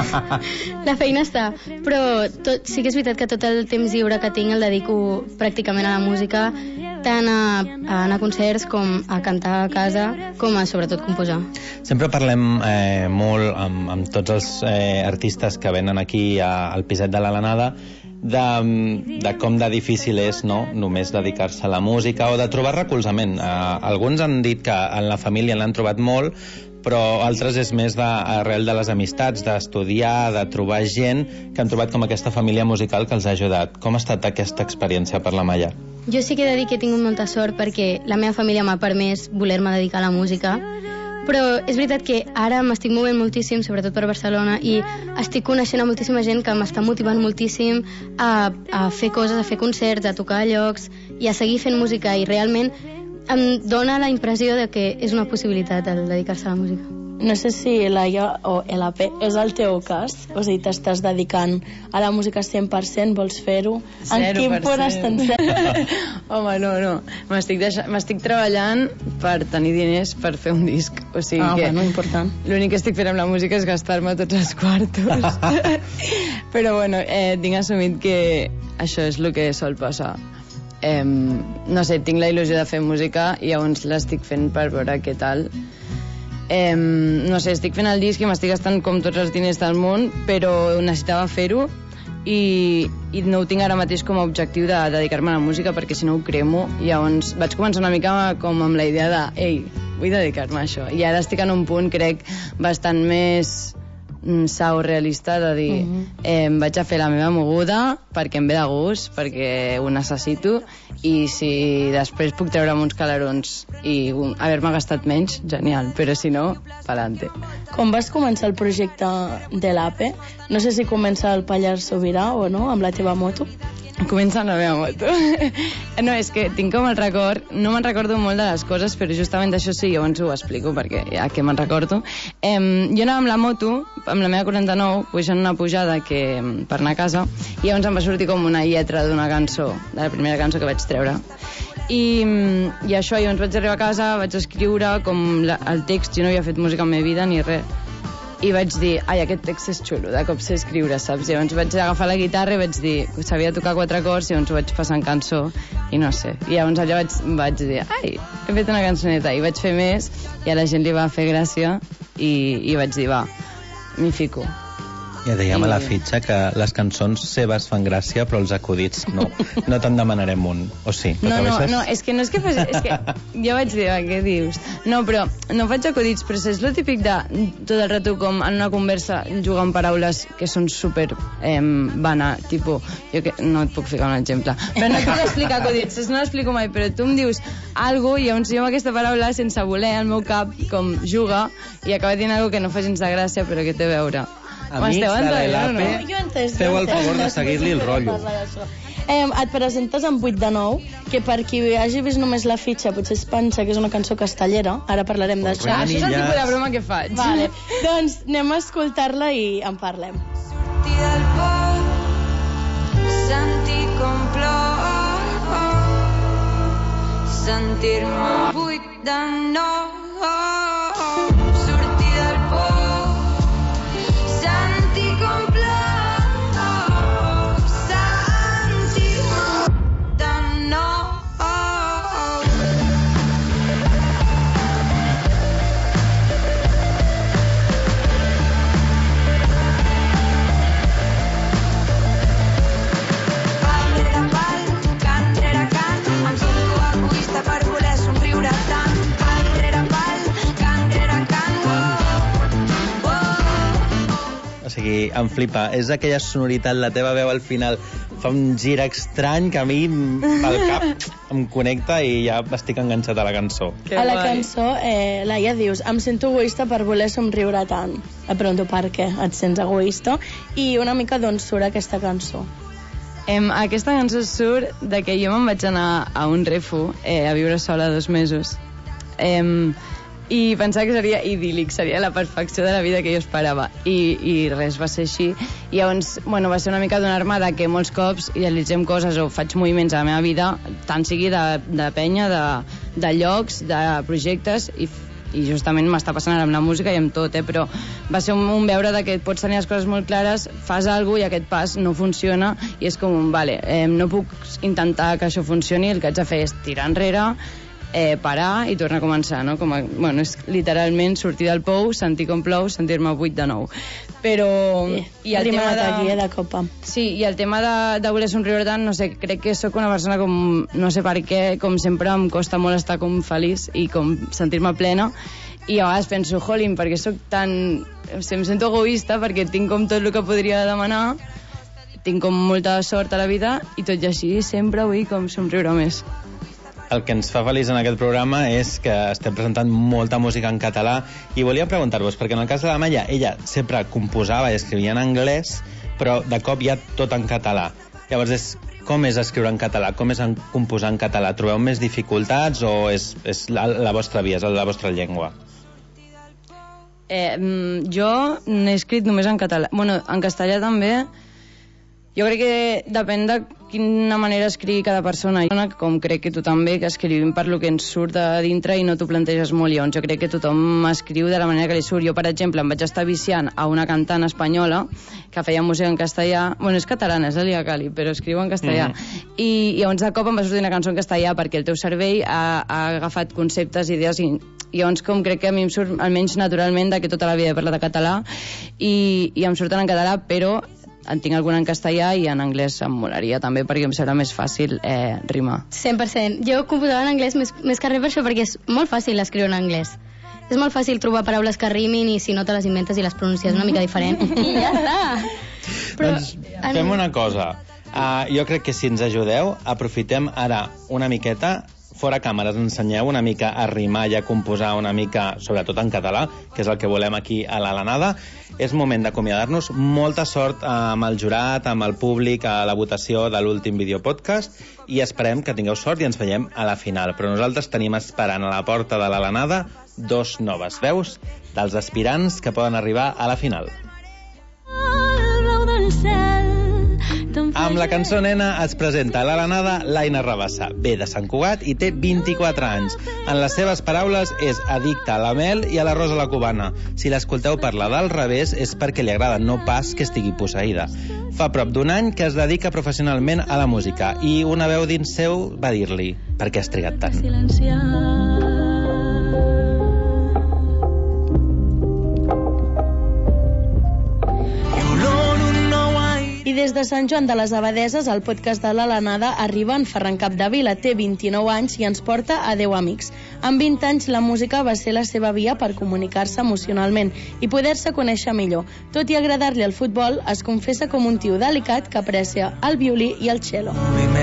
La feina està. Però tot, sí que és veritat que tot el temps lliure que tinc el dedico pràcticament a la música, tant a, a anar a concerts com a cantar a casa, com a sobretot composar. Sempre parlem eh, molt amb, amb tots els eh, artistes que venen aquí a, al piset de l'Alanada de, de com de difícil és, no?, només dedicar-se a la música o de trobar recolzament. Eh, alguns han dit que en la família l'han trobat molt, però altres és més de, arrel de les amistats, d'estudiar, de trobar gent que han trobat com aquesta família musical que els ha ajudat. Com ha estat aquesta experiència per la Maia? Jo sí que he de dir que he tingut molta sort perquè la meva família m'ha permès voler-me dedicar a la música, però és veritat que ara m'estic movent moltíssim, sobretot per Barcelona, i estic coneixent a moltíssima gent que m'està motivant moltíssim a, a fer coses, a fer concerts, a tocar a llocs i a seguir fent música, i realment em dona la impressió de que és una possibilitat el dedicar-se a la música. No sé si Laia o L A P és el teu cas, o sigui, t'estàs dedicant a la música cent per cent, vols fer-ho? En quin punt estan sent? Home, no, no. M'estic deixa... treballant per tenir diners per fer un disc. O sigui ah, que bueno, important. L'únic que estic fent amb la música és gastar-me tots els quartos. Però bueno, eh, tinc assumit que això és el que sol passar. Eh, no sé, tinc la il·lusió de fer música i llavors l'estic fent per veure què tal. Eh, no sé, estic fent el disc i m'estic gastant com tots els diners del món, però necessitava fer-ho i, i no ho tinc ara mateix com a objectiu de dedicar-me a la música, perquè si no ho cremo. I llavors vaig començar una mica com amb la idea de ei, vull dedicar-me a això, i ara estic en un punt, crec, bastant més sa o realista de dir uh-huh. eh, em vaig a fer la meva moguda perquè em ve de gust, perquè ho necessito, i si després puc treure'm uns calarons i um, haver-me gastat menys, genial, però si no, pa'lante. Com vas començar el projecte de l'A P? No sé si comença al Pallars Sobirà o no, amb la teva moto? Comença amb la meva moto. No, és que tinc com el record, no me'n recordo molt de les coses, però justament d'això sí, llavors ho explico, perquè ja que me'n recordo. Eh, jo anava amb la moto, amb la meva quaranta-nou, pujant una pujada que, per anar a casa, i llavors em va sortir com una lletra d'una cançó, de la primera cançó que vaig treure. I, i això, llavors vaig arribar a casa, vaig escriure com la, el text, jo no havia fet música en la meva vida ni res, i vaig dir, ai, aquest text és xulo, de cop sé escriure, saps? I llavors vaig agafar la guitarra i vaig dir, sabia tocar quatre acords, i llavors ho vaig passar en cançó, i no sé. I llavors allò vaig, vaig dir, ai, he fet una cançoneta, i vaig fer més, i a la gent li va fer gràcia, i, i vaig dir, va, m'hi fico. Ja dèiem I... a la fitxa que les cançons seves fan gràcia, però els acudits no. No te'n demanarem un, o sí? No, no, no, és que no és que faci... És que jo vaig dir, què dius? No, però no faig acudits, però és lo típic de tot el rato com en una conversa jugar amb paraules que són super eh, vana, tipus, jo que no et puc ficar un exemple, però no et puc explicar acudits, no l'explico mai, però tu em dius algo i llavors jo amb aquesta paraula sense voler al meu cap com juga i acaba dient algo que no fa gens de gràcia però que té a veure. Amics de l'A P, no? Feu el favor de seguir-li el rotllo. Eh, et presentes amb vuit de nou, que per qui hagi vist només la fitxa potser es pensa que és una cançó castellera, ara parlarem d'això. Ah, això és el tipus de broma que faig. Vale. Doncs anem a escoltar-la i en parlem. Sortir del por, sentir com plor, sentir-me buit de nou. Sortir del por, sentir com plor, sentir-me de nou. Pal rere pal, cant rere cant, em sento egoista per voler somriure tant. Pal rere pal, cant rere cant, oh, oh. O sigui, em flipa. És aquella sonoritat, la teva veu al final fa un gir estrany que a mi pel cap em connecta i ja estic enganxat a la cançó. A la cançó, eh, Laia, dius, em sento egoista per voler somriure tant. Et pregunto per què et sents egoista i una mica d'on surt aquesta cançó. Em, aquesta cançó surt de que jo me'n vaig anar a un refu eh, a viure sola dos mesos. Em, i pensava que seria idíl·lic, seria la perfecció de la vida que jo esperava, i, i res, va ser així. I llavors, bueno, va ser una mica donar-me de que molts cops idealitzem coses o faig moviments a la meva vida, tant sigui de, de penya, de, de llocs, de projectes, i i justament m'està passant ara amb la música i amb tot, eh? Però va ser un, un veure de que pots tenir les coses molt clares, fas alguna cosa i aquest pas no funciona i és com, vale, eh, no puc intentar que això funcioni, el que haig de fer és tirar enrere, eh, parar i tornar a començar, no? Com a, bueno, és literalment sortir del pou, sentir com plou, sentir-me buit de nou. Però... Sí, i el tema de... aquí, eh, de copa. Sí, i el tema de, de voler somriure tant, no sé, crec que sóc una persona com, no sé per què, com sempre em costa molt estar com feliç i com sentir-me plena, i a vegades penso, jolín, perquè sóc tan... O sigui, em sento egoista perquè tinc com tot el que podria demanar, tinc com molta sort a la vida, i tot i així sempre vull com somriure més. El que ens fa feliç en aquest programa és que estem presentant molta música en català, i volia preguntar-vos, perquè en el cas de la Maya, ella sempre composava i escrivia en anglès, però de cop hi ha tot en català. Llavors, és, com és escriure en català? Com és en composar en català? Trobeu més dificultats o és, és la, la vostra via, és la vostra llengua? Eh, jo n'he escrit només en català. Bueno, en castellà també. Jo crec que depèn de quina manera escrigui cada persona. Com crec que tu també, que escrivim per lo que ens surt de dintre i no t'ho planteges molt. Llavors jo crec que tothom escriu de la manera que li surt. Jo, per exemple, em vaig estar viciant a una cantant espanyola que feia música en castellà. Bueno, és catalana, és Elia Cali, però escriu en castellà. Mm-hmm. I, I llavors de cop em va sortir una cançó en castellà perquè el teu cervell ha, ha agafat conceptes, idees, i, i llavors com crec que a mi em surt almenys naturalment de que tota la vida he parlat de català i, i em surten en català, però en tinc alguna en castellà i en anglès em molaria també perquè em serà més fàcil eh, rimar. cent per cent. Jo composava en anglès més, més que res per això, perquè és molt fàcil escriure en anglès. És molt fàcil trobar paraules que rimin i si no te les inventes i les pronuncies una mica diferent. I ja està. Però, doncs fem una cosa. Uh, jo crec que si ens ajudeu, aprofitem ara una miqueta, fora càmeres, ensenyeu una mica a rimar i a composar una mica, sobretot en català, que és el que volem aquí a l'Alanada. És moment d'acomiadar-nos. Molta sort amb el jurat, amb el públic, a la votació de l'últim videopodcast, i esperem que tingueu sort i ens veiem a la final. Però nosaltres tenim esperant a la porta de l'Alanada dos noves veus dels aspirants que poden arribar a la final. Amb la cançó Nena es presenta a l'Alanada l'Aina Rabassa. Ve de Sant Cugat i té vint-i-quatre anys. En les seves paraules és addicta a la mel i a l'arròs a la cubana. Si l'escolteu parlar del revés és perquè li agrada, no pas que estigui posseïda. Fa prop d'un any que es dedica professionalment a la música i una veu dins seu va dir-li: per què has trigat tant? I des de Sant Joan de les Abadeses, el podcast de l'Alanada arriba en Ferran Capdevila. Té vint-i-nou anys i ens porta a deu amics. Amb vint anys, la música va ser la seva via per comunicar-se emocionalment i poder-se conèixer millor. Tot i agradar-li el futbol, es confessa com un tio delicat que aprecia el violí i el cello.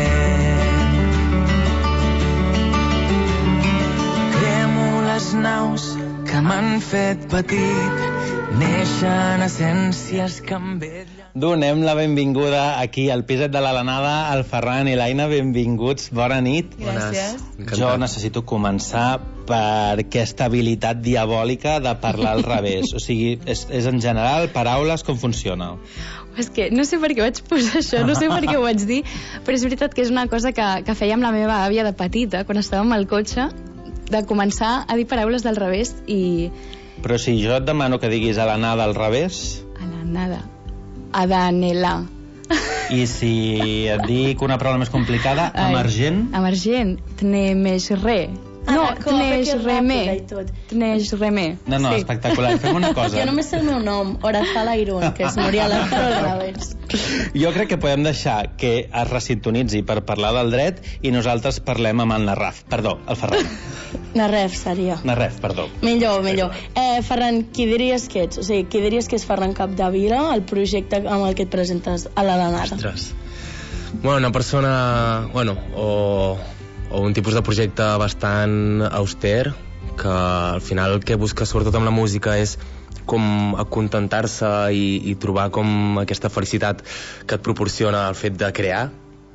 Cremo les naus que m'han fet petit, neixen essències que em vetllen. Donem la benvinguda aquí al piset de l'Alanada al Ferran i l'Aina. Benvinguts, bona nit. Gràcies. Jo necessito començar per aquesta habilitat diabòlica de parlar al revés. O sigui, és, és en general paraules, com funciona? És que no sé per què vaig posar això, no sé per què ho vaig dir, però és veritat que és una cosa que, que feia amb la meva àvia de petita, quan estàvem al cotxe, de començar a dir paraules del revés i... Però si jo et demano que diguis a l'anada al revés... A l'anada... Adanela. I si et dic una paraula més complicada, emergent? Emergent, tneix re. No, tneix remé. Tneix remé. No, no, sí. Espectacular. Fem una cosa. Jo només sé el meu nom, Orazal Airun, que és Núria Lázaro al revés. Jo crec que podem deixar que es resintonitzi per parlar del dret i nosaltres parlem amb el Narraf. Perdó, el Ferran. Narref seria. Narref, perdó. Millor, millor. Eh, Ferran, qui diries que ets? O sigui, qui diries que és Ferran Capdevila, el projecte amb el que et presentes a l'Alanada? Ostres. Bueno, una persona... Bueno, o... o un tipus de projecte bastant auster, que al final el que busca sobretot amb la música és com acontentar-se i, i trobar com aquesta felicitat que et proporciona el fet de crear,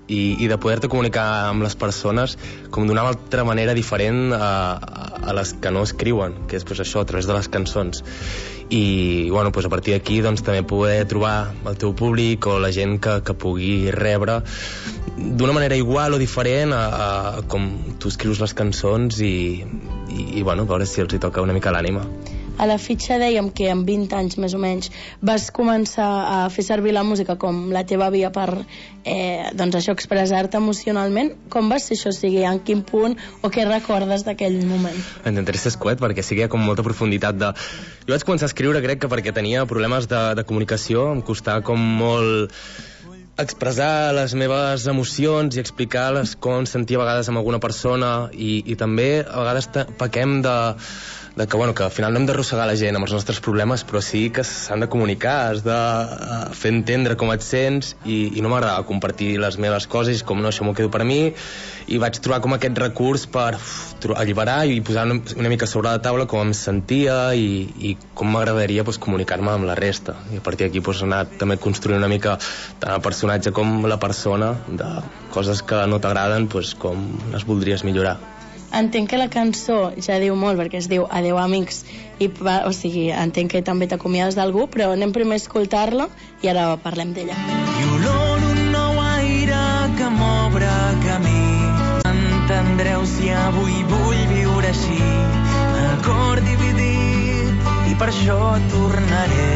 i, i de poder-te comunicar amb les persones com d'una altra manera diferent a, a les que no escriuen, que és pues, això, a través de les cançons. I bueno, pues, a partir d'aquí doncs, també poder trobar el teu públic o la gent que, que pugui rebre d'una manera igual o diferent a, a com tu escrius les cançons i, i, i bueno, veure si els hi toca una mica l'ànima. A la fitxa dèiem que amb vint anys més o menys vas començar a fer servir la música com la teva via per eh, doncs això, expressar-te emocionalment. Com va ser això? O sigui, en quin punt o què recordes d'aquell moment? Intentaré ser escuet perquè sí que hi ha com molta profunditat de... Jo vaig començar a escriure crec que perquè tenia problemes de, de comunicació, em costava com molt expressar les meves emocions i explicar-les com em sentia a vegades amb alguna persona i, i també a vegades pequem de... de que, bueno, que al final no hem d'arrossegar la gent amb els nostres problemes, però sí que s'han de comunicar, has de fer entendre com et sents i, i no m'agradava compartir les meves coses, com no, això m'ho quedo per a mi, i vaig trobar com aquest recurs per uf, alliberar i posar una, una mica sobre la taula com em sentia i, i com m'agradaria pues, comunicar-me amb la resta. I a partir d'aquí pues, he anat també construint una mica tant el personatge com la persona de coses que no t'agraden, pues, com les voldries millorar. Entenc que la cançó ja diu molt perquè es diu Adeu amics i, o sigui, entenc que també t'acomiades d'algú, però anem primer a escoltar-la i ara parlem d'ella. I olor un nou aire que m'obre camí. Entendreu si avui vull viure així, el cor dividit, i per això tornaré.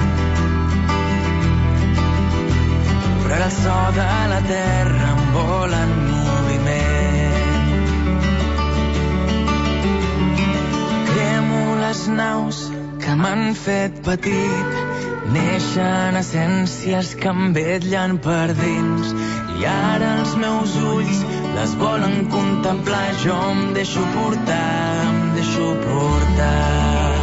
Però el so de la terra em vol en moviment. Les naus que m'han fet petit, neixen essències que em vetllen per dins, i ara els meus ulls les volen contemplar. Jo em deixo portar, em deixo portar.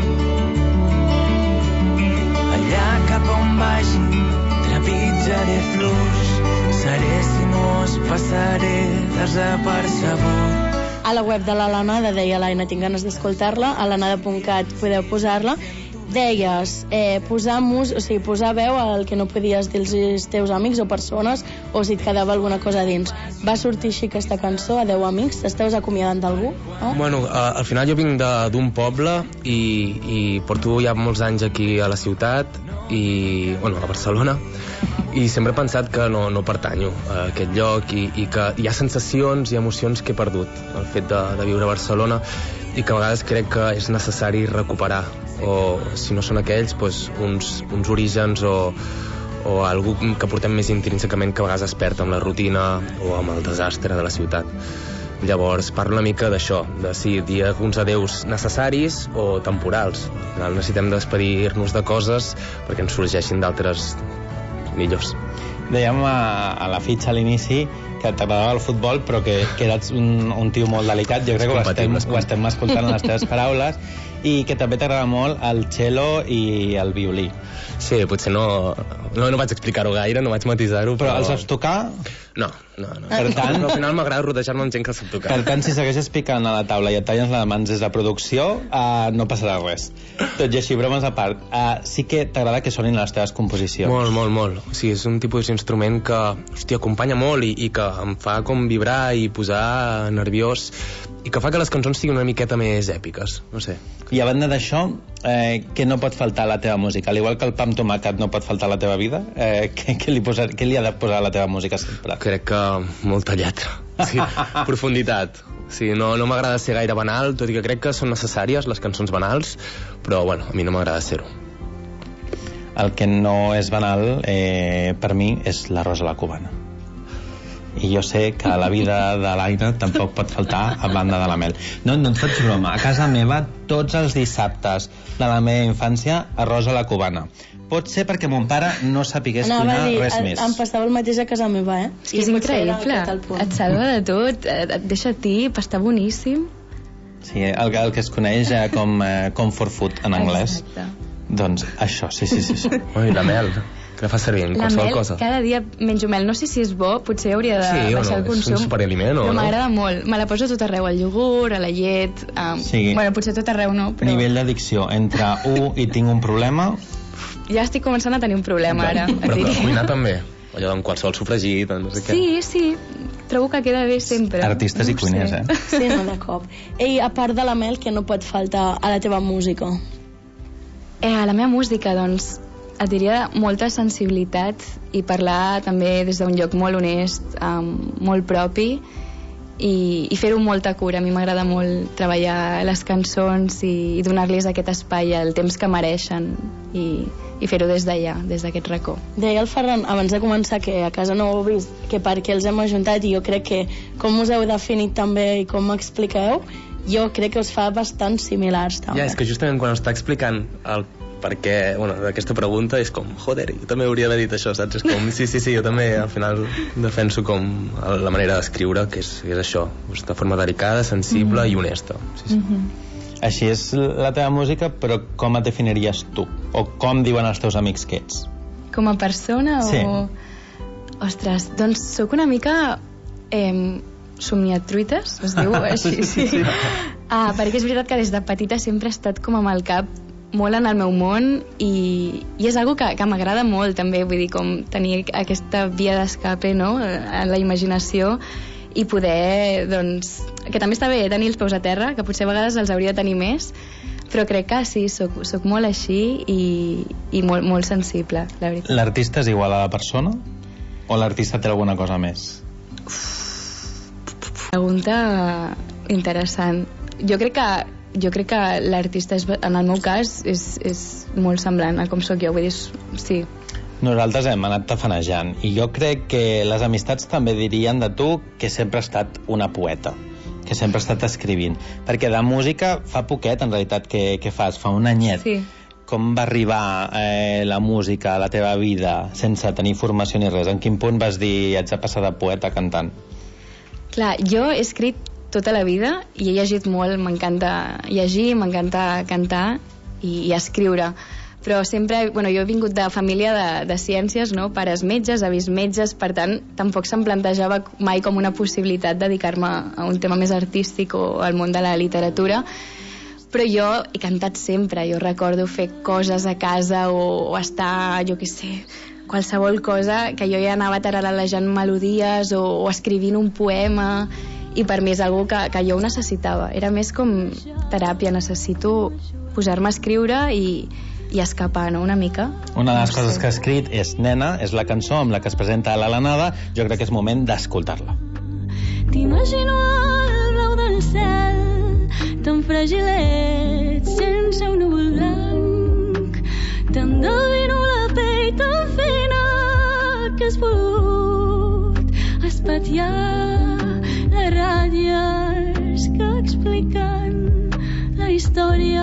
Allà cap on vagi trepitjaré fluix, seré sinuós, passaré desapercebut. A la web de l'Alanada, deia l'Aina, tinc ganes d'escoltar-la, a alanada punt cat podeu posar-la. Deies, eh, posar mus, o sigui, posar veu al que no podies dir als teus amics o persones, o si et quedava alguna cosa dins. Va sortir així aquesta cançó, Adeu amics? T'esteus acomiadant d'algú? No? Bueno, a, al final jo vinc d'un poble i, i porto ja molts anys aquí a la ciutat, i, bueno, a Barcelona, i sempre he pensat que no, no pertanyo a aquest lloc i, i que hi ha sensacions i emocions que he perdut el fet de, de viure a Barcelona i que a vegades crec que és necessari recuperar, o si no són aquells, doncs, uns, uns orígens o, o algú que portem més intrínsecament que a vegades es perd amb la rutina o amb el desastre de la ciutat. Llavors parlo una mica d'això, de si dir alguns adeus necessaris o temporals. Al final necessitem despedir-nos de coses perquè ens sorgeixin d'altres millors. Dèiem a, a la fitxa a l'inici que t'agradava el futbol però que, que eres un, un tio molt delicat. Jo crec que ho estem, ho estem escoltant en les teves paraules, i que també t'agrada molt el cello i el violí. Sí, potser no, no, no vaig explicar-ho gaire, no vaig matisar-ho, però... Però els saps tocar? No, no, no. Per tant... Al final m'agrada rodejar-me amb gent que sap tocar. Per tant, si segueixes picant a la taula i et talles les mans des de producció, uh, no passarà res. Tot i així, bromes a part, uh, sí que t'agrada que sonin les teves composicions. Molt, molt, molt. O sigui, és un tipus d'instrument que, hòstia, acompanya molt i, i que em fa com vibrar i posar nerviós i que fa que les cançons siguin una miqueta més èpiques, no sé. I a banda d'això, eh, què no pot faltar a la teva música? Al igual que el pa amb tomàquet no pot faltar a la teva vida, eh, què, què, li posar, què li ha de posar a la teva música sempre? Crec que molta lletra, sí, profunditat. Sí, no, no m'agrada ser gaire banal, tot i que crec que són necessàries les cançons banals, però bueno, a mi no m'agrada ser-ho. El que no és banal, eh, per mi, és l'arròs a la cubana. I jo sé que a la vida de l'Aina tampoc pot faltar a banda de la mel. No, no et faig broma. A casa meva, tots els dissabtes de la meva infància, arròs a la cubana. Pot ser perquè mon pare no sapigués cuinar res el, més. Em passava el mateix a casa meva, eh? És que és increïble. Et salva de tot, et deixa tip, està boníssim. Sí, el, el que es coneix eh, com eh, comfort food en anglès. Exacte. Doncs això, sí, sí, sí. sí. Ui, la mel, que la fa servir en qualsevol cosa. La mel, cada dia menjo mel. No sé si és bo, potser hauria de sí, baixar no, el consum. És un superaliment, o però no? M'agrada molt. Me la poso tot arreu, al iogurt, a la llet... Um, sí. Bueno, potser tot arreu no, però... Nivell d'addicció, entre u i tinc un problema... Ja estic començant a tenir un problema, ara. Però, però cuinar també. allò amb qualsevol sofregit, no sé què. Sí, sí, trobo que queda bé sempre. Artistes no i cuiners, sé. eh? Sí, no, de cop. Ei, a part de la Mel, que no pot faltar a la teva música? Eh, a la meva música, doncs, et diria molta sensibilitat i parlar també des d'un lloc molt honest, um, molt propi, i, i fer-ho amb molta cura. A mi m'agrada molt treballar les cançons i, i donar-los aquest espai, el temps que mereixen, i, i fer-ho des d'allà, des d'aquest racó. Deia el Ferran, abans de començar, que a casa no ho heu vist, que per què els hem ajuntat, i jo crec que com us heu definit també i com m'expliqueu, jo crec que us fa bastant similars també. Ja, és que justament quan està explicant el perquè, bueno, aquesta pregunta és com, joder, jo també hauria d'haver dit això, saps? És com, sí, sí, sí, jo també al final defenso com la manera d'escriure, que és, que és això, de forma delicada, sensible mm-hmm. i honesta. Sí, sí. Mm-hmm. Així és la teva música, però com et definiries tu? O com diuen els teus amics que ets? Com a persona sí. o... Ostres, doncs sóc una mica... Eh, somniatruites, es diu així, sí. sí. Ah, perquè és veritat que des de petita sempre he estat com amb el cap molt en el meu món i, i és algo que, que m'agrada molt també, vull dir, com tenir aquesta via d'escape, no?, en la imaginació, i poder, doncs, que també està bé tenir els peus a terra, que potser a vegades els hauria de tenir més, però crec que sí, soc, soc molt així i, i molt, molt sensible, la veritat. L'artista és igual a la persona? O l'artista té alguna cosa més? Pregunta interessant. Jo crec que jo crec que l'artista, és, en el meu cas, és, és molt semblant a com sóc jo, vull dir, sí. Nosaltres hem anat tafanejant i jo crec que les amistats també dirien de tu que sempre has estat una poeta, que sempre has estat escrivint, perquè de música fa poquet, en realitat, que, que fas, fa un anyet. Sí. Com va arribar eh, la música a la teva vida sense tenir formació ni res? En quin punt vas dir haig de passar de poeta a cantant? Clar, jo he escrit tota la vida i he llegit molt, m'encanta llegir, m'encanta cantar i, i escriure, però sempre, bueno, jo he vingut de família de, de ciències, no?, pares metges, avis metges, per tant tampoc se'm plantejava mai com una possibilitat dedicar-me a un tema més artístic o al món de la literatura, però jo he cantat sempre. Jo recordo fer coses a casa o, o estar, jo què sé, qualsevol cosa que jo ja anava tararalejant melodies o, o escrivint un poema, i per mi és algo que, que jo ho necessitava. Era més com teràpia, necessito posar-me a escriure i, i escapar, no?, una mica. Una de les no coses sé. que ha escrit és Nena, és la cançó amb la que es presenta a la Lanada. Jo crec que és moment d'escoltar-la. T'imagino al blau del cel, tan fragilet, sense un núvol blanc. T'endevino la pell tan fina que has pogut espatllar les ratlles que expliquen la història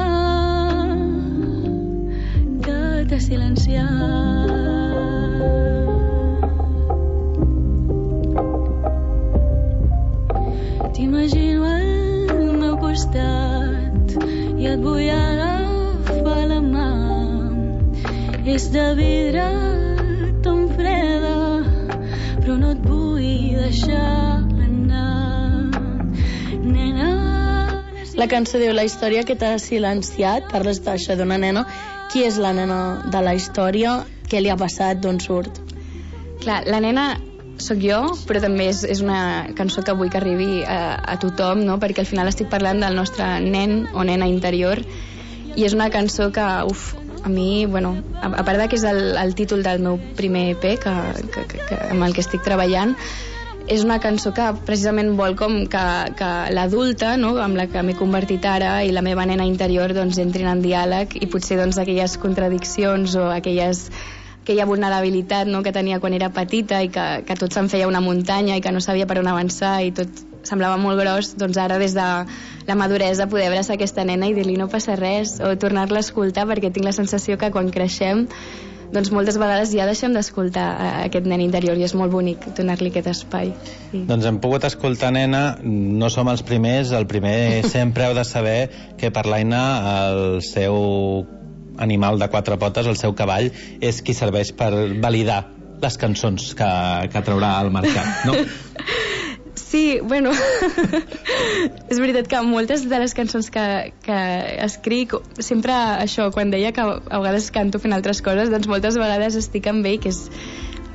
que t'ha silenciat. T'imagino al meu costat i et vull agafar la mà. És de vidre tan freda, però no et vull deixar anar. Nena... La cançó diu la història que t'ha silenciat, parles d'això d'una nena. Qui és la nena de la història? Què li ha passat? D'on surt? Clar, la nena sóc jo, però també és, és una cançó que vull que arribi a, a tothom, no?, perquè al final estic parlant del nostre nen o nena interior, i és una cançó que, uf, a mi, bueno, a, a part de que és el, el títol del meu primer E P que, que, que, que, amb el que estic treballant, és una cançó que precisament vol com que, que l'adulta, no?, amb la que m'he convertit ara, i la meva nena interior, doncs, entrin en diàleg, i potser, doncs, aquelles contradiccions o aquelles, aquella vulnerabilitat, no?, que tenia quan era petita i que, que tot se'n feia una muntanya i que no sabia per on avançar i tot semblava molt gros, doncs ara des de la maduresa poder abraçar aquesta nena i dir-li no passa res, o tornar-la a escoltar, perquè tinc la sensació que quan creixem doncs moltes vegades ja deixem d'escoltar aquest nen interior i és molt bonic donar-li aquest espai. Sí. Doncs hem pogut escoltar Nena, no som els primers, el primer sempre heu de saber que per l'Aina el seu animal de quatre potes, el seu cavall, és qui serveix per validar les cançons que, que traurà al mercat, no? Sí, bueno, és veritat que moltes de les cançons que, que escric, sempre això, quan deia que a vegades canto fent altres coses, doncs moltes vegades estic amb ell, que és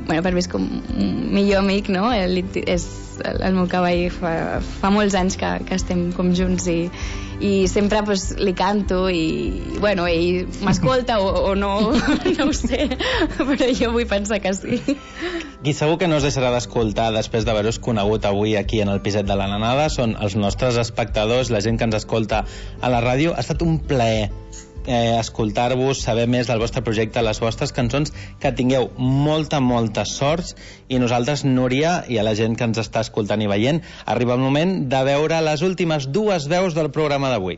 bueno, per mi és com un millor amic, no? El, és el, el meu cavall fa, fa molts anys que, que estem com junts i, i sempre pues, li canto i, bueno, ell m'escolta o, o no, no ho sé, però jo vull pensar que sí. Qui segur que no es deixarà d'escoltar després d'haver-vos conegut avui aquí en el piset de la Nanada són els nostres espectadors, la gent que ens escolta a la ràdio. Ha estat un plaer eh, escoltar-vos, saber més del vostre projecte, les vostres cançons, que tingueu molta, molta sort, i nosaltres, Núria, i a la gent que ens està escoltant i veient, arriba el moment de veure les últimes dues veus del programa d'avui.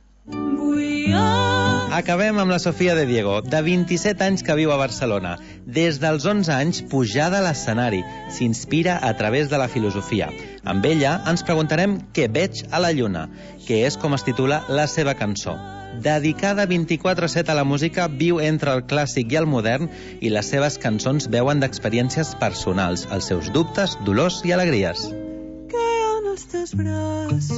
Acabem amb la Sofia de Diego, de vint-i-set anys, que viu a Barcelona. Des dels onze anys, pujada a l'escenari. S'inspira a través de la filosofia. Amb ella ens preguntarem què veig a la lluna, que és com es titula la seva cançó. Dedicada vint-i-quatre set a la música, viu entre el clàssic i el modern, i les seves cançons veuen d'experiències personals, els seus dubtes, dolors i alegries. Que en els teus braços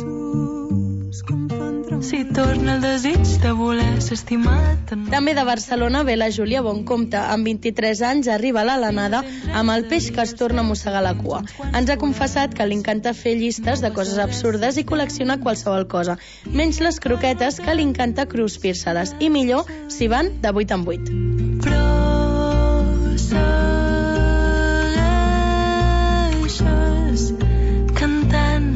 si torna el desig de voler ser estimat. També de Barcelona ve la Júlia Boncompte. Amb vint-i-tres anys arriba a la Lanada amb el peix que es torna a mossegar la cua. Ens ha confessat que li encanta fer llistes de coses absurdes i col·leccionar qualsevol cosa, menys les croquetes, que li encanta cruspir-se-les, i millor si van de vuit en vuit. Però segueixes cantant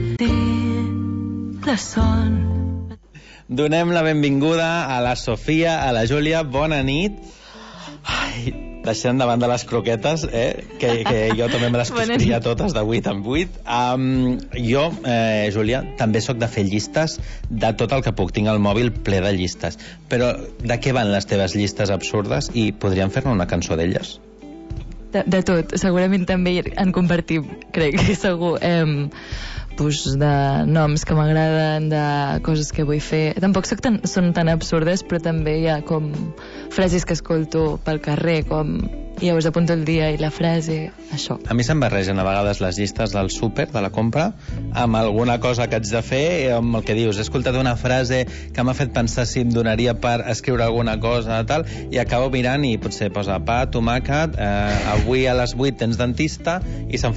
la son. Donem la benvinguda a la Sofia, a la Júlia. Bona nit. Ai, deixem davant de les croquetes, eh? que, que jo també me les cruspiria totes de vuit en vuit. Um, jo, eh, Júlia, també sóc de fer llistes de tot el que puc. Tinc el mòbil ple de llistes. Però de què van les teves llistes absurdes? I podríem fer-ne una cançó d'elles? De, de tot. Segurament també en compartim, crec que segur. Eh, pues de noms que m'agraden, de coses que vull fer. Tampoc soc tan, són tan absurdes, però també hi ha com frases que escolto pel carrer, com llavors apunto el dia i la frase, això. A mi se'm barregen a vegades les llistes del súper, de la compra, amb alguna cosa que haig de fer, amb el que dius. He escoltat una frase que m'ha fet pensar si em donaria per escriure alguna cosa, tal, i acabo mirant i potser posa pa, tomàquet, eh, avui a les vuit tens dentista, i se'm